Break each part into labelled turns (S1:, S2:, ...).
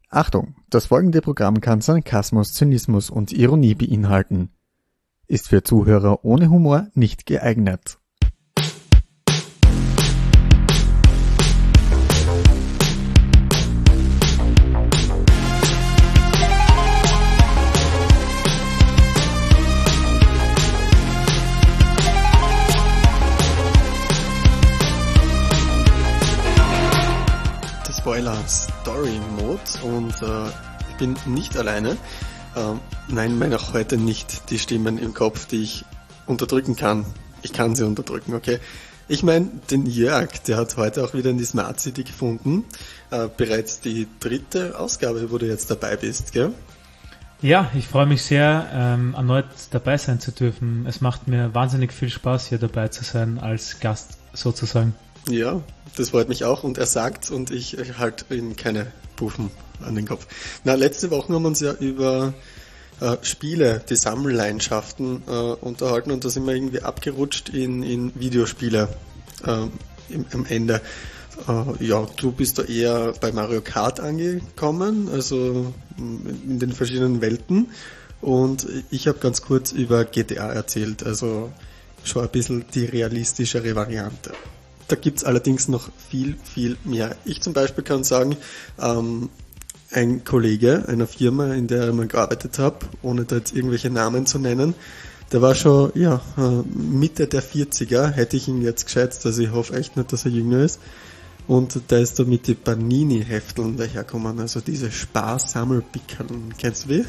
S1: Achtung, das folgende Programm kann Sarkasmus, Zynismus und Ironie beinhalten. Ist für Zuhörer ohne Humor nicht geeignet.
S2: Spoiler Story Mode und ich bin nicht alleine. Nein, meine auch heute nicht die Stimmen im Kopf, die ich unterdrücken kann. Ich kann sie unterdrücken, okay? Ich meine den Jörg, der hat heute auch wieder in die Smart City gefunden. Bereits die 3. Ausgabe, wo du jetzt dabei bist, gell?
S3: Ja, ich freue mich sehr, erneut dabei sein zu dürfen. Es macht mir wahnsinnig viel Spaß, hier dabei zu sein, als Gast sozusagen.
S2: Ja, das freut mich auch und er sagt und ich halte ihm keine Puffen an den Kopf. Na, letzte Woche haben wir uns ja über Spiele, die Sammelleidenschaften unterhalten und da sind wir irgendwie abgerutscht in Videospiele am Ende. Ja, du bist da eher bei Mario Kart angekommen, also in den verschiedenen Welten und ich habe ganz kurz über GTA erzählt, also schon ein bisschen die realistischere Variante. Da gibt's allerdings noch viel, viel mehr. Ich zum Beispiel kann sagen, ein Kollege einer Firma, in der ich mal gearbeitet habe, ohne da jetzt irgendwelche Namen zu nennen, der war schon Mitte der 40er, hätte ich ihn jetzt geschätzt, also ich hoffe echt nicht, dass er jünger ist. Und der ist da mit den Panini-Hefteln daherkommen, also diese Sparsammelpickeln. Kennst du die?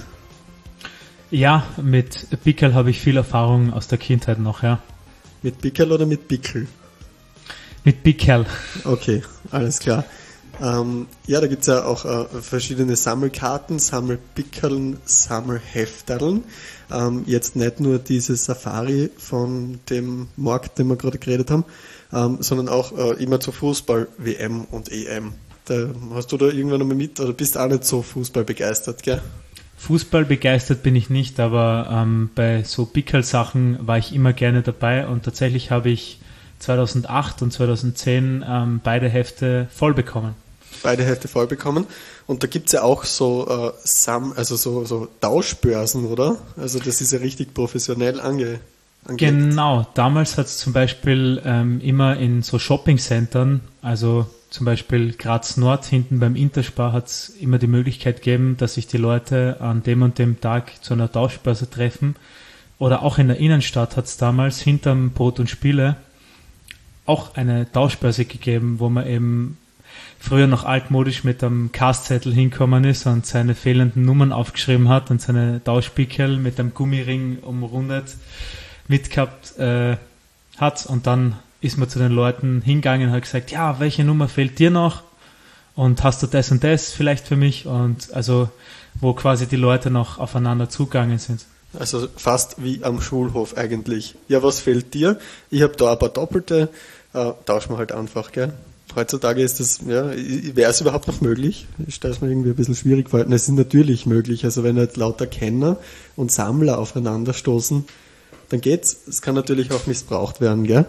S3: Ja, mit Pickel habe ich viel Erfahrung aus der Kindheit noch, ja.
S2: Mit Pickel oder mit Pickel?
S3: Mit Pickel.
S2: Okay, alles klar. Ja, da gibt's ja auch verschiedene Sammelkarten, Sammelpickeln, Sammelhefterln. Jetzt nicht nur diese Safari von dem Markt, den wir gerade geredet haben, sondern auch immer zur Fußball-WM und EM. Hast du da irgendwann einmal mit oder bist auch nicht so Fußball begeistert, gell?
S3: Fußball begeistert bin ich nicht, aber bei so Pickel-Sachen war ich immer gerne dabei und tatsächlich habe ich 2008 und 2010 beide Hefte voll bekommen.
S2: Beide Hefte voll bekommen. Und da gibt's ja auch so so Tauschbörsen, oder? Also das ist ja richtig professionell angelegt.
S3: Genau, damals hat es zum Beispiel immer in so Shopping-Centern, also zum Beispiel Graz Nord hinten beim Interspar hat es immer die Möglichkeit gegeben, dass sich die Leute an dem und dem Tag zu einer Tauschbörse treffen. Oder auch in der Innenstadt hat es damals hinterm Brot und Spiele auch eine Tauschbörse gegeben, wo man eben früher noch altmodisch mit einem Kastzettel hinkommen ist und seine fehlenden Nummern aufgeschrieben hat und seine Tauschpickel mit einem Gummiring umrundet mitgehabt hat und dann ist man zu den Leuten hingegangen und hat gesagt, ja, welche Nummer fehlt dir noch und hast du das und das vielleicht für mich und also wo quasi die Leute noch aufeinander zugegangen sind.
S2: Also fast wie am Schulhof eigentlich. Ja, was fehlt dir? Ich habe da ein paar Doppelte, tauschen wir halt einfach, gell? Heutzutage ist das, ja, wäre es überhaupt noch möglich? Ich stelle es mir irgendwie ein bisschen schwierig vor. Es ist natürlich möglich, also wenn halt lauter Kenner und Sammler aufeinander stoßen, dann geht's. Es kann natürlich auch missbraucht werden, gell?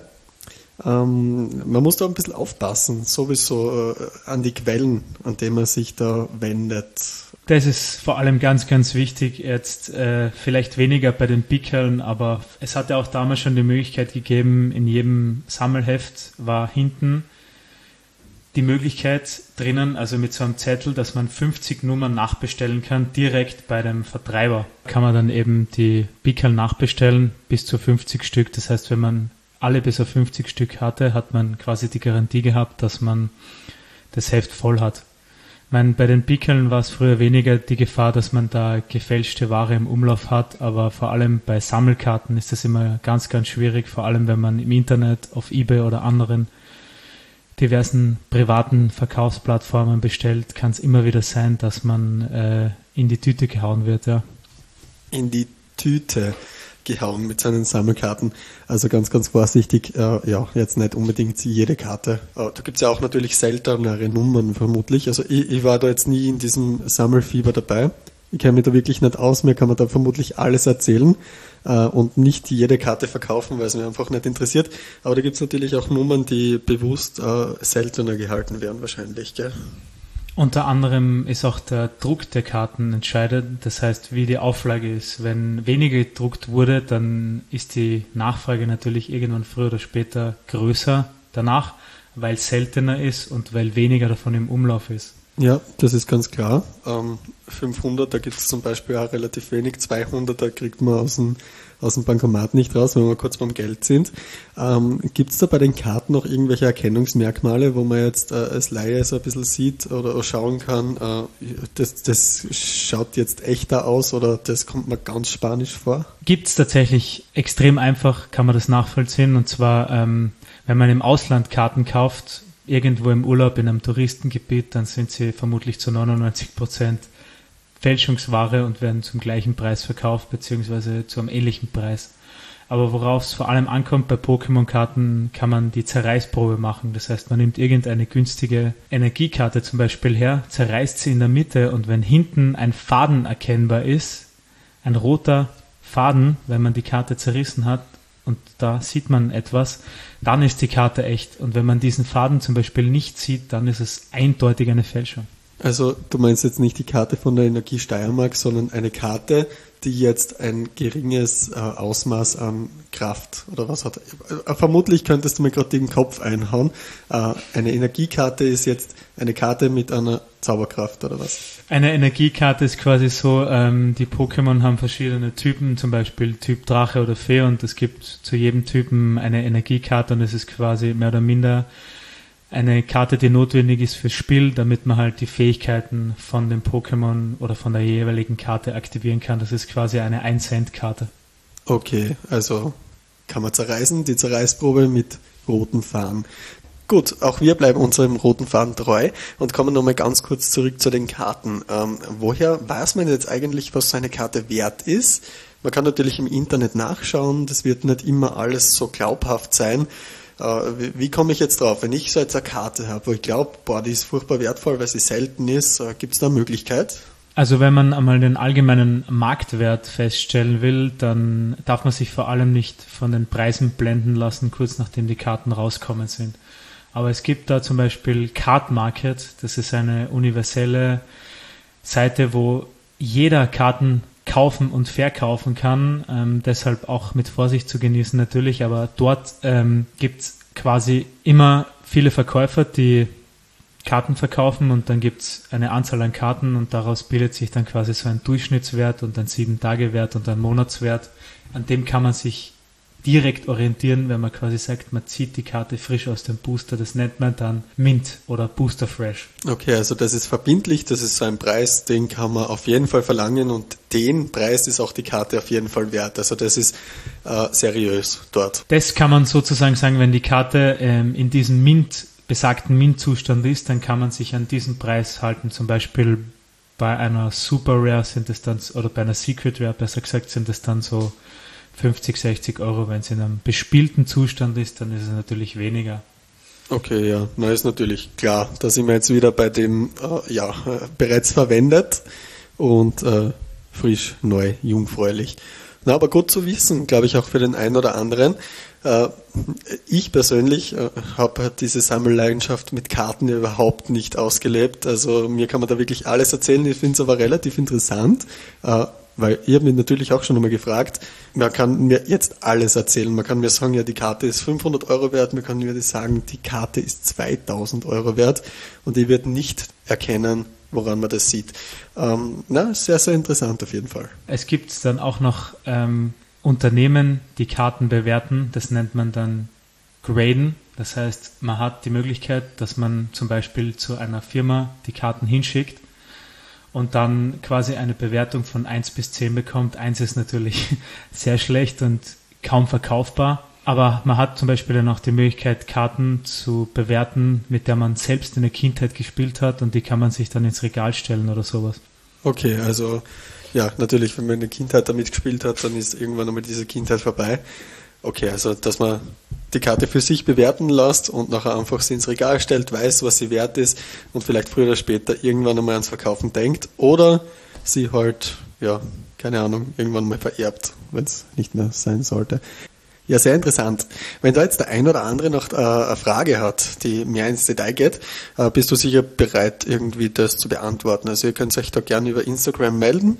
S2: Man muss da ein bisschen aufpassen, sowieso an die Quellen, an denen man sich da wendet.
S3: Das ist vor allem ganz, ganz wichtig, jetzt vielleicht weniger bei den Pickeln, aber es hat ja auch damals schon die Möglichkeit gegeben, in jedem Sammelheft war hinten die Möglichkeit drinnen, also mit so einem Zettel, dass man 50 Nummern nachbestellen kann, direkt bei dem Vertreiber. Kann man dann eben die Pickel nachbestellen, bis zu 50 Stück. Das heißt, wenn man alle bis auf 50 Stück hatte, hat man quasi die Garantie gehabt, dass man das Heft voll hat. Ich meine, bei den Pickeln war es früher weniger die Gefahr, dass man da gefälschte Ware im Umlauf hat, aber vor allem bei Sammelkarten ist das immer ganz, ganz schwierig, vor allem wenn man im Internet, auf eBay oder anderen diversen privaten Verkaufsplattformen bestellt, kann es immer wieder sein, dass man in die Tüte gehauen wird, ja. In die
S2: Tüte gehauen mit seinen Sammelkarten. Also ganz, ganz vorsichtig, jetzt nicht unbedingt jede Karte. Da gibt es ja auch natürlich seltenere Nummern vermutlich. Also ich war da jetzt nie in diesem Sammelfieber dabei. Ich kenne mich da wirklich nicht aus, mir kann man da vermutlich alles erzählen und nicht jede Karte verkaufen, weil es mir einfach nicht interessiert. Aber da gibt es natürlich auch Nummern, die bewusst seltener gehalten werden wahrscheinlich, gell?
S3: Unter anderem ist auch der Druck der Karten entscheidend, das heißt, wie die Auflage ist. Wenn weniger gedruckt wurde, dann ist die Nachfrage natürlich irgendwann früher oder später größer danach, weil es seltener ist und weil weniger davon im Umlauf ist.
S2: Ja, das ist ganz klar. 500, da gibt es zum Beispiel auch relativ wenig. 200, da kriegt man aus dem Bankomat nicht raus, wenn wir kurz beim Geld sind. Gibt es da bei den Karten noch irgendwelche Erkennungsmerkmale, wo man jetzt als Laie so ein bisschen sieht oder schauen kann, das schaut jetzt echter aus oder das kommt mir ganz spanisch vor?
S3: Gibt es tatsächlich extrem einfach, kann man das nachvollziehen. Und zwar, wenn man im Ausland Karten kauft, irgendwo im Urlaub in einem Touristengebiet, dann sind sie vermutlich zu 99% Fälschungsware und werden zum gleichen Preis verkauft, beziehungsweise zu einem ähnlichen Preis. Aber worauf es vor allem ankommt bei Pokémon-Karten, kann man die Zerreißprobe machen. Das heißt, man nimmt irgendeine günstige Energiekarte zum Beispiel her, zerreißt sie in der Mitte und wenn hinten ein Faden erkennbar ist, ein roter Faden, wenn man die Karte zerrissen hat, und da sieht man etwas, dann ist die Karte echt. Und wenn man diesen Faden zum Beispiel nicht sieht, dann ist es eindeutig eine Fälschung.
S2: Also du meinst jetzt nicht die Karte von der Energie Steiermark, sondern eine Karte, die jetzt ein geringes Ausmaß an Kraft oder was hat. Vermutlich könntest du mir gerade den Kopf einhauen. Eine Energiekarte ist jetzt eine Karte mit einer Zauberkraft oder was?
S3: Eine Energiekarte ist quasi so, die Pokémon haben verschiedene Typen, zum Beispiel Typ Drache oder Fee und es gibt zu jedem Typen eine Energiekarte und es ist quasi mehr oder minder eine Karte, die notwendig ist fürs Spiel, damit man halt die Fähigkeiten von dem Pokémon oder von der jeweiligen Karte aktivieren kann. Das ist quasi eine 1-Cent-Karte.
S2: Okay, also kann man zerreißen, die Zerreißprobe mit roten Faden. Gut, auch wir bleiben unserem roten Faden treu und kommen nochmal ganz kurz zurück zu den Karten. Woher weiß man jetzt eigentlich, was so eine Karte wert ist? Man kann natürlich im Internet nachschauen, das wird nicht immer alles so glaubhaft sein. Wie komme ich jetzt drauf? Wenn ich so jetzt eine Karte habe, wo ich glaube, die ist furchtbar wertvoll, weil sie selten ist, gibt es da eine Möglichkeit?
S3: Also wenn man einmal den allgemeinen Marktwert feststellen will, dann darf man sich vor allem nicht von den Preisen blenden lassen, kurz nachdem die Karten rauskommen sind. Aber es gibt da zum Beispiel Card Market, das ist eine universelle Seite, wo jeder Karten kaufen und verkaufen kann, deshalb auch mit Vorsicht zu genießen natürlich, aber dort gibt es quasi immer viele Verkäufer, die Karten verkaufen und dann gibt es eine Anzahl an Karten und daraus bildet sich dann quasi so ein Durchschnittswert und ein 7-Tage-Wert und ein Monatswert, an dem kann man sich direkt orientieren, wenn man quasi sagt, man zieht die Karte frisch aus dem Booster. Das nennt man dann Mint oder Booster Fresh. Okay, also das ist verbindlich, das ist so ein Preis, den kann man auf jeden Fall verlangen und den Preis ist auch die Karte auf jeden Fall wert. Also das ist seriös dort. Das kann man sozusagen sagen, wenn die Karte in diesem besagten Mint-Zustand ist, dann kann man sich an diesen Preis halten. Zum Beispiel bei einer Super Rare sind es dann, oder bei einer Secret Rare besser gesagt, sind es dann so 50, 60 Euro. Wenn es in einem bespielten Zustand ist, dann ist es natürlich weniger.
S2: Okay, ja, na ist natürlich klar. Da sind wir jetzt wieder bei dem, bereits verwendet und frisch, neu, jungfräulich. Na, aber gut zu wissen, glaube ich auch für den einen oder anderen. Ich persönlich habe diese Sammelleidenschaft mit Karten ja überhaupt nicht ausgelebt. Also mir kann man da wirklich alles erzählen. Ich finde es aber relativ interessant. Weil ich habe mich natürlich auch schon einmal gefragt, man kann mir jetzt alles erzählen. Man kann mir sagen, ja, die Karte ist 500 Euro wert, man kann mir sagen, die Karte ist 2000 Euro wert und ich werde nicht erkennen, woran man das sieht. Sehr, sehr interessant auf jeden Fall.
S3: Es gibt dann auch noch Unternehmen, die Karten bewerten, das nennt man dann Graden. Das heißt, man hat die Möglichkeit, dass man zum Beispiel zu einer Firma die Karten hinschickt und dann quasi eine Bewertung von 1 bis 10 bekommt. 1 ist natürlich sehr schlecht und kaum verkaufbar, aber man hat zum Beispiel dann auch die Möglichkeit, Karten zu bewerten, mit der man selbst in der Kindheit gespielt hat und die kann man sich dann ins Regal stellen oder sowas.
S2: Okay, also ja, natürlich, wenn man in der Kindheit damit gespielt hat, dann ist irgendwann einmal diese Kindheit vorbei. Okay, also dass man die Karte für sich bewerten lässt und nachher einfach sie ins Regal stellt, weiß, was sie wert ist und vielleicht früher oder später irgendwann einmal ans Verkaufen denkt oder sie halt, ja, keine Ahnung, irgendwann mal vererbt, wenn es nicht mehr sein sollte. Ja, sehr interessant. Wenn da jetzt der ein oder andere noch eine Frage hat, die mehr ins Detail geht, bist du sicher bereit, irgendwie das zu beantworten. Also ihr könnt euch da gerne über Instagram melden,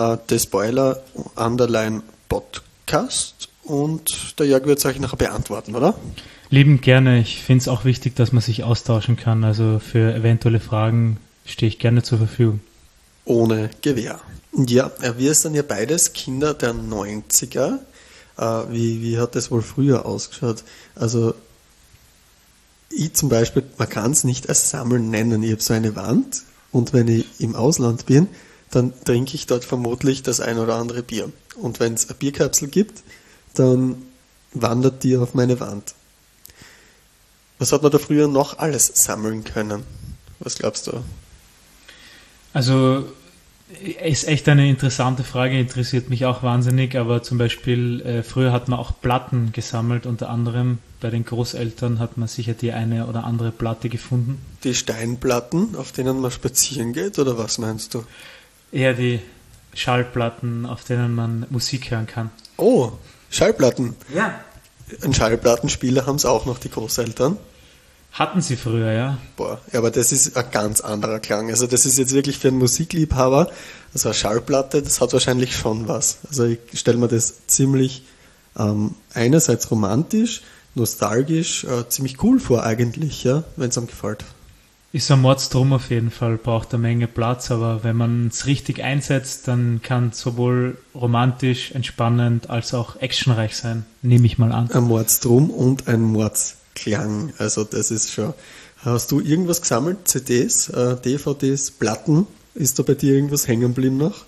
S2: @despoiler_podcast, und der Jörg wird es euch nachher beantworten, oder?
S3: Liebend gerne. Ich finde es auch wichtig, dass man sich austauschen kann. Also für eventuelle Fragen stehe ich gerne zur Verfügung.
S2: Ohne Gewehr. Ja, wir sind ja beides Kinder der 90er. Wie hat das wohl früher ausgeschaut? Also ich zum Beispiel, man kann es nicht als Sammeln nennen. Ich habe so eine Wand, und wenn ich im Ausland bin, dann trinke ich dort vermutlich das ein oder andere Bier. Und wenn es eine Bierkapsel gibt, dann wandert die auf meine Wand. Was hat man da früher noch alles sammeln können? Was glaubst du?
S3: Also ist echt eine interessante Frage, interessiert mich auch wahnsinnig, aber zum Beispiel früher hat man auch Platten gesammelt, unter anderem bei den Großeltern hat man sicher die eine oder andere Platte gefunden.
S2: Die Steinplatten, auf denen man spazieren geht, oder was meinst du?
S3: Eher die Schallplatten, auf denen man Musik hören kann.
S2: Oh, Schallplatten.
S3: Ja.
S2: Ein Schallplattenspieler haben es auch noch, die Großeltern.
S3: Hatten sie früher, ja.
S2: Boah, ja, aber das ist ein ganz anderer Klang. Also das ist jetzt wirklich für einen Musikliebhaber, also eine Schallplatte, das hat wahrscheinlich schon was. Also ich stelle mir das ziemlich einerseits romantisch, nostalgisch, ziemlich cool vor eigentlich, ja, wenn es einem gefällt.
S3: Ist ein Mordsdrum auf jeden Fall, braucht eine Menge Platz, aber wenn man es richtig einsetzt, dann kann es sowohl romantisch, entspannend als auch actionreich sein, nehme ich mal an.
S2: Ein Mordsdrum und ein Mordsklang, also das ist schon. Hast du irgendwas gesammelt? CDs, DVDs, Platten? Ist da bei dir irgendwas hängen geblieben noch?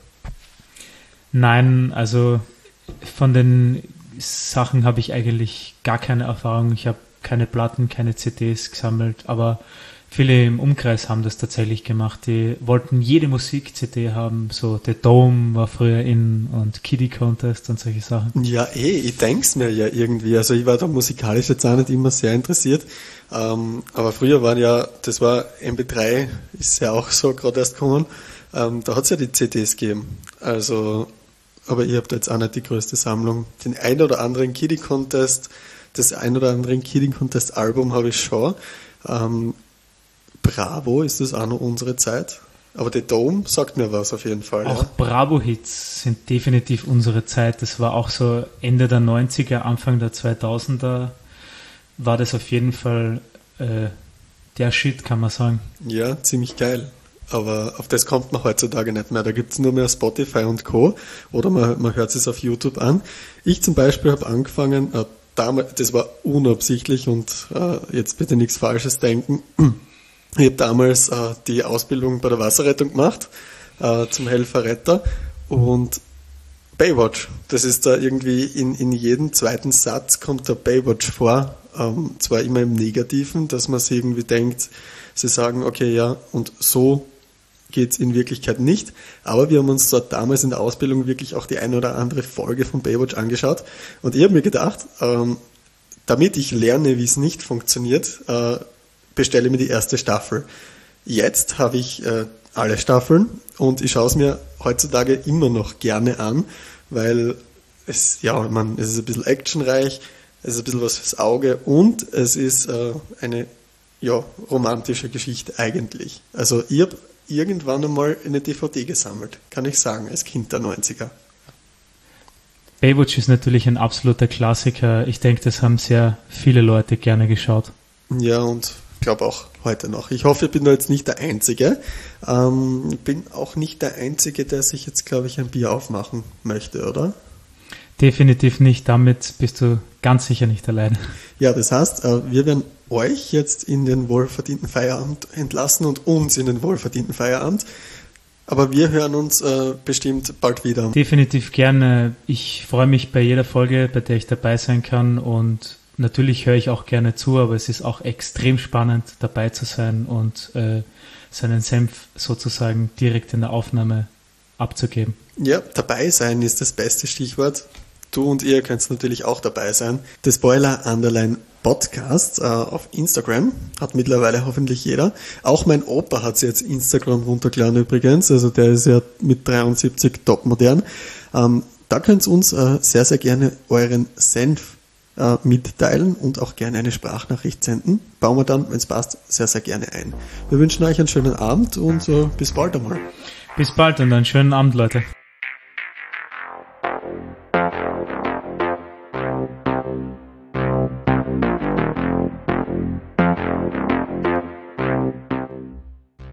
S3: Nein, also von den Sachen habe ich eigentlich gar keine Erfahrung. Ich habe keine Platten, keine CDs gesammelt, aber viele im Umkreis haben das tatsächlich gemacht. Die wollten jede Musik-CD haben. So The Dome war früher in und Kiddie Contest und solche Sachen.
S2: Ja, ich denke es mir ja irgendwie. Also ich war da musikalisch jetzt auch nicht immer sehr interessiert. Aber früher waren ja, das war MP3, ist ja auch so gerade erst gekommen. Da hat es ja die CDs gegeben. Also, aber ich habe da jetzt auch nicht die größte Sammlung. Den ein oder anderen Kiddie Contest, das ein oder andere Kiddie Contest Album habe ich schon. Bravo, ist das auch noch unsere Zeit? Aber der Dome sagt mir was auf jeden Fall.
S3: Auch ja. Bravo-Hits sind definitiv unsere Zeit. Das war auch so Ende der 90er, Anfang der 2000er war das auf jeden Fall der Shit, kann man sagen.
S2: Ja, ziemlich geil. Aber auf das kommt man heutzutage nicht mehr. Da gibt es nur mehr Spotify und Co. Oder man hört es auf YouTube an. Ich zum Beispiel habe angefangen, damals, das war unabsichtlich und jetzt bitte nichts Falsches denken. Ich habe damals die Ausbildung bei der Wasserrettung gemacht, zum Helferretter, und Baywatch, das ist da irgendwie in jedem zweiten Satz kommt der Baywatch vor, zwar immer im Negativen, dass man sich irgendwie denkt, sie sagen, okay, ja, und so geht's in Wirklichkeit nicht, aber wir haben uns dort damals in der Ausbildung wirklich auch die eine oder andere Folge von Baywatch angeschaut, und ich habe mir gedacht, damit ich lerne, wie es nicht funktioniert, bestelle mir die erste Staffel. Jetzt habe ich alle Staffeln und ich schaue es mir heutzutage immer noch gerne an, weil es ist ein bisschen actionreich, es ist ein bisschen was fürs Auge und es ist eine romantische Geschichte eigentlich. Also ich habe irgendwann einmal eine DVD gesammelt, kann ich sagen, als Kind der 90er.
S3: Baywatch ist natürlich ein absoluter Klassiker. Ich denke, das haben sehr viele Leute gerne geschaut.
S2: Ja, und ich glaube auch heute noch. Ich hoffe, ich bin da jetzt nicht der Einzige. Bin auch nicht der Einzige, der sich jetzt, glaube ich, ein Bier aufmachen möchte, oder?
S3: Definitiv nicht. Damit bist du ganz sicher nicht allein.
S2: Ja, das heißt, wir werden euch jetzt in den wohlverdienten Feierabend entlassen und uns in den wohlverdienten Feierabend. Aber wir hören uns bestimmt bald wieder.
S3: Definitiv gerne. Ich freue mich bei jeder Folge, bei der ich dabei sein kann, und natürlich höre ich auch gerne zu, aber es ist auch extrem spannend, dabei zu sein und seinen Senf sozusagen direkt in der Aufnahme abzugeben.
S2: Ja, dabei sein ist das beste Stichwort. Du und ihr könnt natürlich auch dabei sein. Despoiler_Podcast auf Instagram hat mittlerweile hoffentlich jeder. Auch mein Opa hat sich jetzt Instagram runtergeladen übrigens, also der ist ja mit 73 topmodern. Da könnt ihr uns sehr, sehr gerne euren Senf mitteilen und auch gerne eine Sprachnachricht senden. Bauen wir dann, wenn es passt, sehr, sehr gerne ein. Wir wünschen euch einen schönen Abend und bis bald einmal.
S3: Bis bald und einen schönen Abend, Leute.